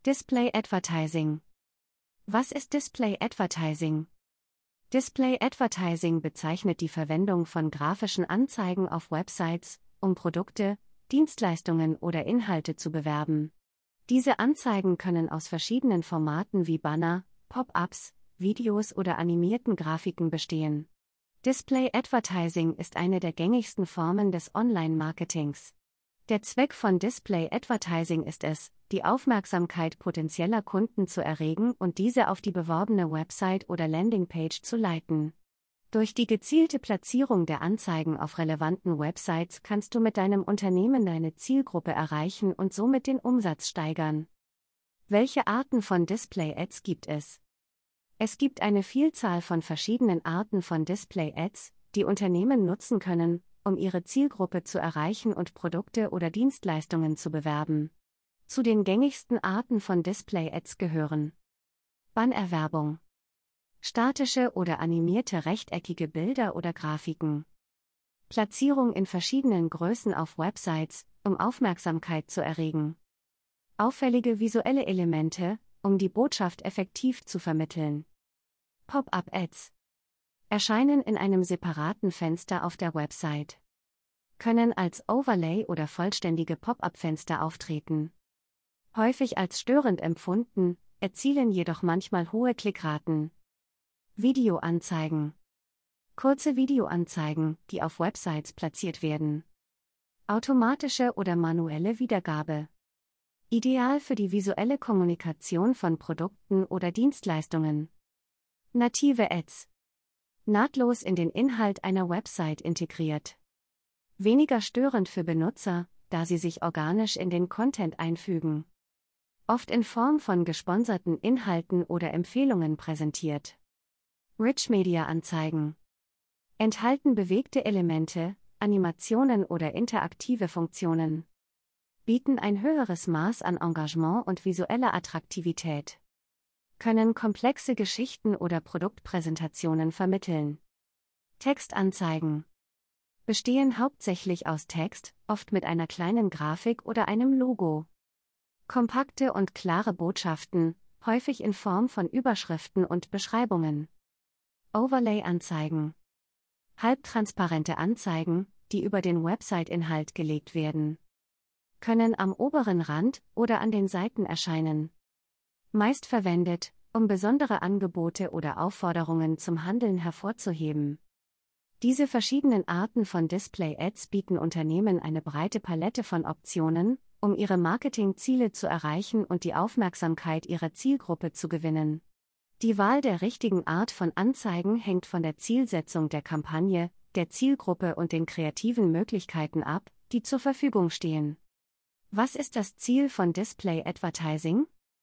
Display Advertising. Was ist Display Advertising? Display Advertising bezeichnet die Verwendung von grafischen Anzeigen auf Websites, um Produkte, Dienstleistungen oder Inhalte zu bewerben. Diese Anzeigen können aus verschiedenen Formaten wie Banner, Pop-ups, Videos oder animierten Grafiken bestehen. Display Advertising ist eine der gängigsten Formen des Online-Marketings. Der Zweck von Display Advertising ist es, die Aufmerksamkeit potenzieller Kunden zu erregen und diese auf die beworbene Website oder Landingpage zu leiten. Durch die gezielte Platzierung der Anzeigen auf relevanten Websites kannst du mit deinem Unternehmen deine Zielgruppe erreichen und somit den Umsatz steigern. Welche Arten von Display-Ads gibt es? Es gibt eine Vielzahl von verschiedenen Arten von Display-Ads, die Unternehmen nutzen können, um ihre Zielgruppe zu erreichen und Produkte oder Dienstleistungen zu bewerben. Zu den gängigsten Arten von Display-Ads gehören Bannerwerbung, statische oder animierte rechteckige Bilder oder Grafiken, Platzierung in verschiedenen Größen auf Websites, um Aufmerksamkeit zu erregen, auffällige visuelle Elemente, um die Botschaft effektiv zu vermitteln. Pop-up-Ads erscheinen in einem separaten Fenster auf der Website, können als Overlay oder vollständige Pop-up-Fenster auftreten. Häufig als störend empfunden, erzielen jedoch manchmal hohe Klickraten. Videoanzeigen. Kurze Videoanzeigen, die auf Websites platziert werden. Automatische oder manuelle Wiedergabe. Ideal für die visuelle Kommunikation von Produkten oder Dienstleistungen. Native Ads. Nahtlos in den Inhalt einer Website integriert. Weniger störend für Benutzer, da sie sich organisch in den Content einfügen. Oft in Form von gesponserten Inhalten oder Empfehlungen präsentiert. Rich Media Anzeigen. Enthalten bewegte Elemente, Animationen oder interaktive Funktionen. Bieten ein höheres Maß an Engagement und visueller Attraktivität. Können komplexe Geschichten oder Produktpräsentationen vermitteln. Textanzeigen. Bestehen hauptsächlich aus Text, oft mit einer kleinen Grafik oder einem Logo. Kompakte und klare Botschaften, häufig in Form von Überschriften und Beschreibungen. Overlay-Anzeigen. Halbtransparente Anzeigen, die über den Website-Inhalt gelegt werden. Können am oberen Rand oder an den Seiten erscheinen. Meist verwendet, um besondere Angebote oder Aufforderungen zum Handeln hervorzuheben. Diese verschiedenen Arten von Display-Ads bieten Unternehmen eine breite Palette von Optionen, um ihre Marketingziele zu erreichen und die Aufmerksamkeit ihrer Zielgruppe zu gewinnen. Die Wahl der richtigen Art von Anzeigen hängt von der Zielsetzung der Kampagne, der Zielgruppe und den kreativen Möglichkeiten ab, die zur Verfügung stehen. Was ist das Ziel von Display Advertising?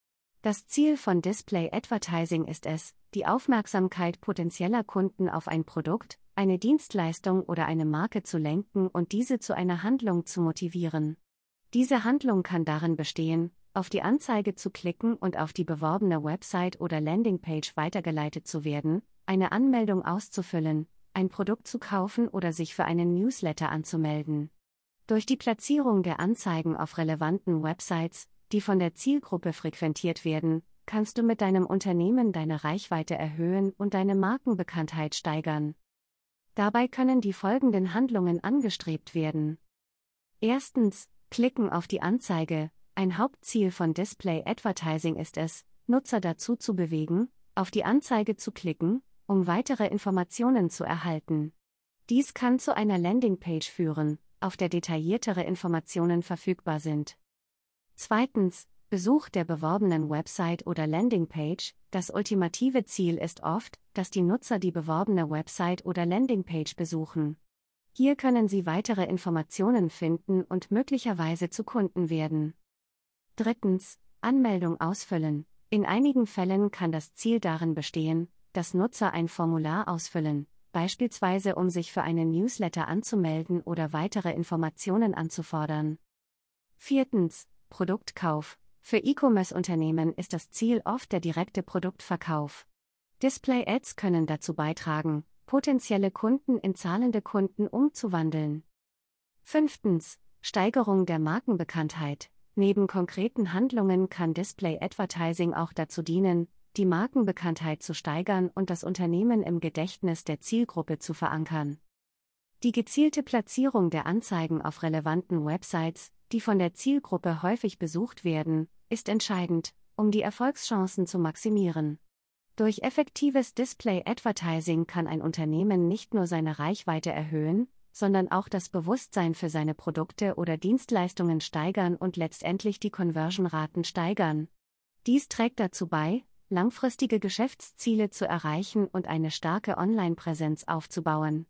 Das Ziel von Display Advertising ist es, die Aufmerksamkeit potenzieller Kunden auf ein Produkt, eine Dienstleistung oder eine Marke zu lenken und diese zu einer Handlung zu motivieren. Diese Handlung kann darin bestehen, auf die Anzeige zu klicken und auf die beworbene Website oder Landingpage weitergeleitet zu werden, eine Anmeldung auszufüllen, ein Produkt zu kaufen oder sich für einen Newsletter anzumelden. Durch die Platzierung der Anzeigen auf relevanten Websites, die von der Zielgruppe frequentiert werden, kannst du mit deinem Unternehmen deine Reichweite erhöhen und deine Markenbekanntheit steigern. Dabei können die folgenden Handlungen angestrebt werden. Erstens, Klicken auf die Anzeige. Ein Hauptziel von Display Advertising ist es, Nutzer dazu zu bewegen, auf die Anzeige zu klicken, um weitere Informationen zu erhalten. Dies kann zu einer Landingpage führen, auf der detailliertere Informationen verfügbar sind. Zweitens, Besuch der beworbenen Website oder Landingpage. Das ultimative Ziel ist oft, dass die Nutzer die beworbene Website oder Landingpage besuchen. Hier können sie weitere Informationen finden und möglicherweise zu Kunden werden. Drittens, Anmeldung ausfüllen. In einigen Fällen kann das Ziel darin bestehen, dass Nutzer ein Formular ausfüllen, beispielsweise um sich für einen Newsletter anzumelden oder weitere Informationen anzufordern. Viertens, Produktkauf. Für E-Commerce-Unternehmen ist das Ziel oft der direkte Produktverkauf. Display-Ads können dazu beitragen, potenzielle Kunden in zahlende Kunden umzuwandeln. Fünftens, Steigerung der Markenbekanntheit. Neben konkreten Handlungen kann Display Advertising auch dazu dienen, die Markenbekanntheit zu steigern und das Unternehmen im Gedächtnis der Zielgruppe zu verankern. Die gezielte Platzierung der Anzeigen auf relevanten Websites, die von der Zielgruppe häufig besucht werden, ist entscheidend, um die Erfolgschancen zu maximieren. Durch effektives Display Advertising kann ein Unternehmen nicht nur seine Reichweite erhöhen, sondern auch das Bewusstsein für seine Produkte oder Dienstleistungen steigern und letztendlich die Conversion-Raten steigern. Dies trägt dazu bei, langfristige Geschäftsziele zu erreichen und eine starke Online-Präsenz aufzubauen.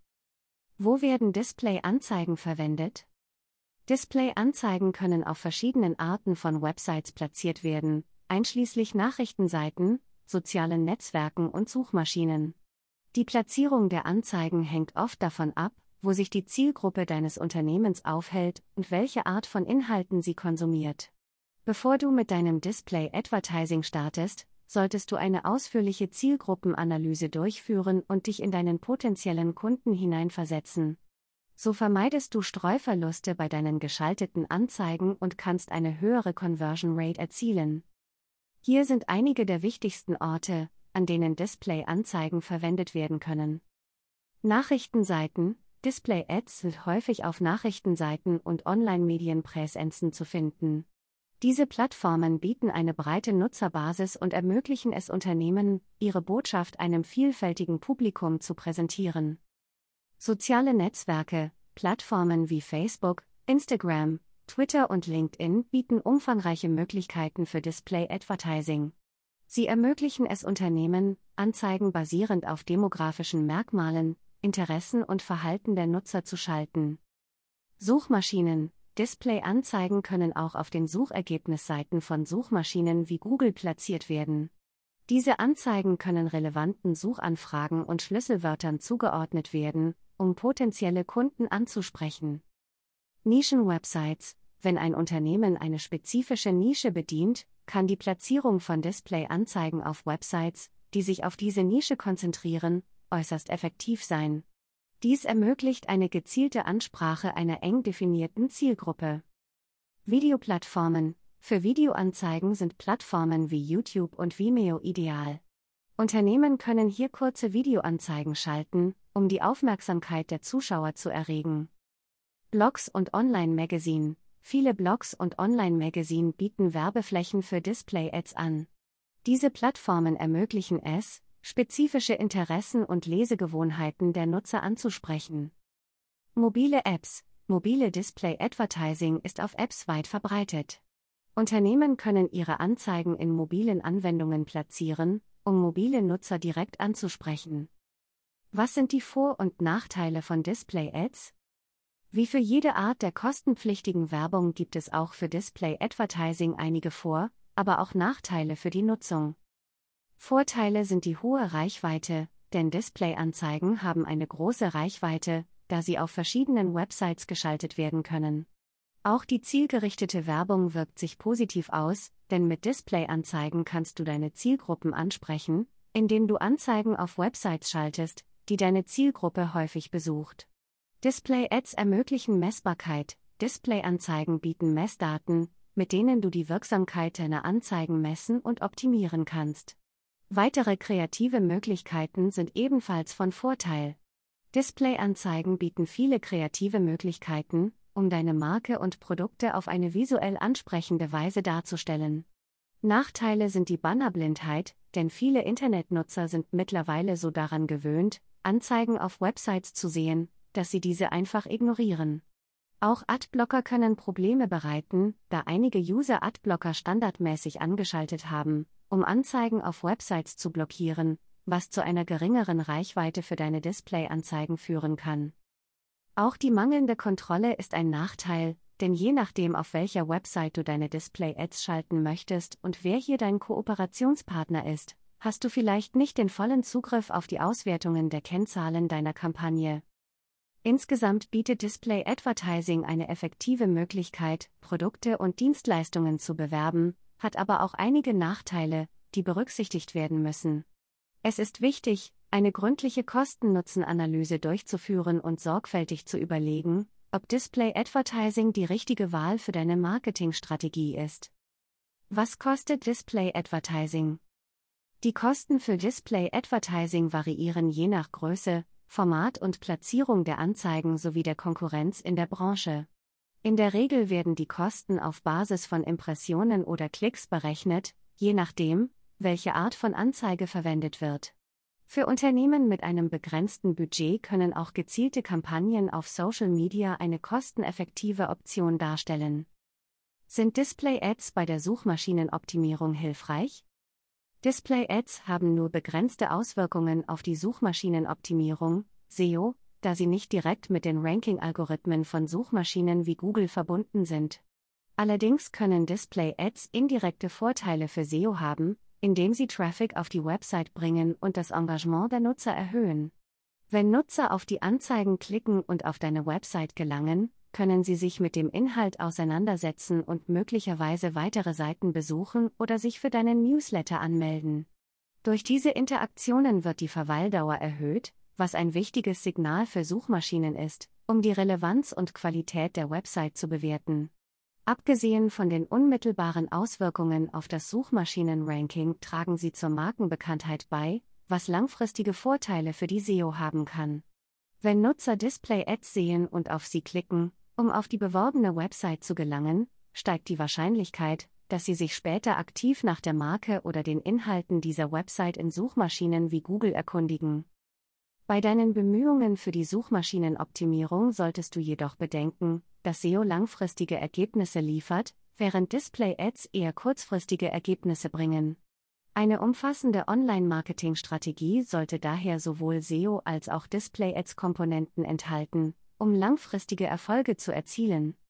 Wo werden Display-Anzeigen verwendet? Display-Anzeigen können auf verschiedenen Arten von Websites platziert werden, einschließlich Nachrichtenseiten, sozialen Netzwerken und Suchmaschinen. Die Platzierung der Anzeigen hängt oft davon ab, wo sich die Zielgruppe deines Unternehmens aufhält und welche Art von Inhalten sie konsumiert. Bevor du mit deinem Display Advertising startest, solltest du eine ausführliche Zielgruppenanalyse durchführen und dich in deinen potenziellen Kunden hineinversetzen. So vermeidest du Streuverluste bei deinen geschalteten Anzeigen und kannst eine höhere Conversion Rate erzielen. Hier sind einige der wichtigsten Orte, an denen Display-Anzeigen verwendet werden können. Nachrichtenseiten. Display-Ads sind häufig auf Nachrichtenseiten und Online-Medienpräsenzen zu finden. Diese Plattformen bieten eine breite Nutzerbasis und ermöglichen es Unternehmen, ihre Botschaft einem vielfältigen Publikum zu präsentieren. Soziale Netzwerke, Plattformen wie Facebook, Instagram, Twitter und LinkedIn bieten umfangreiche Möglichkeiten für Display-Advertising. Sie ermöglichen es Unternehmen, Anzeigen basierend auf demografischen Merkmalen, Interessen und Verhalten der Nutzer zu schalten. Suchmaschinen. Display-Anzeigen können auch auf den Suchergebnisseiten von Suchmaschinen wie Google platziert werden. Diese Anzeigen können relevanten Suchanfragen und Schlüsselwörtern zugeordnet werden, um potenzielle Kunden anzusprechen. Nischenwebsites. Wenn ein Unternehmen eine spezifische Nische bedient, kann die Platzierung von Display-Anzeigen auf Websites, die sich auf diese Nische konzentrieren, äußerst effektiv sein. Dies ermöglicht eine gezielte Ansprache einer eng definierten Zielgruppe. Videoplattformen. Für Videoanzeigen sind Plattformen wie YouTube und Vimeo ideal. Unternehmen können hier kurze Videoanzeigen schalten, um die Aufmerksamkeit der Zuschauer zu erregen. Blogs und Online-Magazine. Viele Blogs und Online-Magazine bieten Werbeflächen für Display-Ads an. Diese Plattformen ermöglichen es, spezifische Interessen und Lesegewohnheiten der Nutzer anzusprechen. Mobile Apps. Mobile Display Advertising ist auf Apps weit verbreitet. Unternehmen können ihre Anzeigen in mobilen Anwendungen platzieren, um mobile Nutzer direkt anzusprechen. Was sind die Vor- und Nachteile von Display-Ads? Wie für jede Art der kostenpflichtigen Werbung gibt es auch für Display-Advertising einige Vor-, aber auch Nachteile für die Nutzung. Vorteile sind die hohe Reichweite, denn Display-Anzeigen haben eine große Reichweite, da sie auf verschiedenen Websites geschaltet werden können. Auch die zielgerichtete Werbung wirkt sich positiv aus, denn mit Display-Anzeigen kannst du deine Zielgruppen ansprechen, indem du Anzeigen auf Websites schaltest, die deine Zielgruppe häufig besucht. Display-Ads ermöglichen Messbarkeit. Display-Anzeigen bieten Messdaten, mit denen du die Wirksamkeit deiner Anzeigen messen und optimieren kannst. Weitere kreative Möglichkeiten sind ebenfalls von Vorteil. Display-Anzeigen bieten viele kreative Möglichkeiten, um deine Marke und Produkte auf eine visuell ansprechende Weise darzustellen. Nachteile sind die Bannerblindheit, denn viele Internetnutzer sind mittlerweile so daran gewöhnt, Anzeigen auf Websites zu sehen, dass sie diese einfach ignorieren. Auch Adblocker können Probleme bereiten, da einige User Adblocker standardmäßig angeschaltet haben, um Anzeigen auf Websites zu blockieren, was zu einer geringeren Reichweite für deine Display-Anzeigen führen kann. Auch die mangelnde Kontrolle ist ein Nachteil, denn je nachdem, auf welcher Website du deine Display-Ads schalten möchtest und wer hier dein Kooperationspartner ist, hast du vielleicht nicht den vollen Zugriff auf die Auswertungen der Kennzahlen deiner Kampagne. Insgesamt bietet Display Advertising eine effektive Möglichkeit, Produkte und Dienstleistungen zu bewerben, hat aber auch einige Nachteile, die berücksichtigt werden müssen. Es ist wichtig, eine gründliche Kosten-Nutzen-Analyse durchzuführen und sorgfältig zu überlegen, ob Display Advertising die richtige Wahl für deine Marketingstrategie ist. Was kostet Display Advertising? Die Kosten für Display Advertising variieren je nach Größe, Format und Platzierung der Anzeigen sowie der Konkurrenz in der Branche. In der Regel werden die Kosten auf Basis von Impressionen oder Klicks berechnet, je nachdem, welche Art von Anzeige verwendet wird. Für Unternehmen mit einem begrenzten Budget können auch gezielte Kampagnen auf Social Media eine kosteneffektive Option darstellen. Sind Display-Ads bei der Suchmaschinenoptimierung hilfreich? Display-Ads haben nur begrenzte Auswirkungen auf die Suchmaschinenoptimierung, SEO, da sie nicht direkt mit den Ranking-Algorithmen von Suchmaschinen wie Google verbunden sind. Allerdings können Display-Ads indirekte Vorteile für SEO haben, indem sie Traffic auf die Website bringen und das Engagement der Nutzer erhöhen. Wenn Nutzer auf die Anzeigen klicken und auf deine Website gelangen, können sie sich mit dem Inhalt auseinandersetzen und möglicherweise weitere Seiten besuchen oder sich für deinen Newsletter anmelden. Durch diese Interaktionen wird die Verweildauer erhöht, was ein wichtiges Signal für Suchmaschinen ist, um die Relevanz und Qualität der Website zu bewerten. Abgesehen von den unmittelbaren Auswirkungen auf das Suchmaschinenranking tragen sie zur Markenbekanntheit bei, was langfristige Vorteile für die SEO haben kann. Wenn Nutzer Display-Ads sehen und auf sie klicken, um auf die beworbene Website zu gelangen, steigt die Wahrscheinlichkeit, dass sie sich später aktiv nach der Marke oder den Inhalten dieser Website in Suchmaschinen wie Google erkundigen. Bei deinen Bemühungen für die Suchmaschinenoptimierung solltest du jedoch bedenken, dass SEO langfristige Ergebnisse liefert, während Display-Ads eher kurzfristige Ergebnisse bringen. Eine umfassende Online-Marketing-Strategie sollte daher sowohl SEO als auch Display-Ads-Komponenten enthalten, um langfristige Erfolge zu erzielen.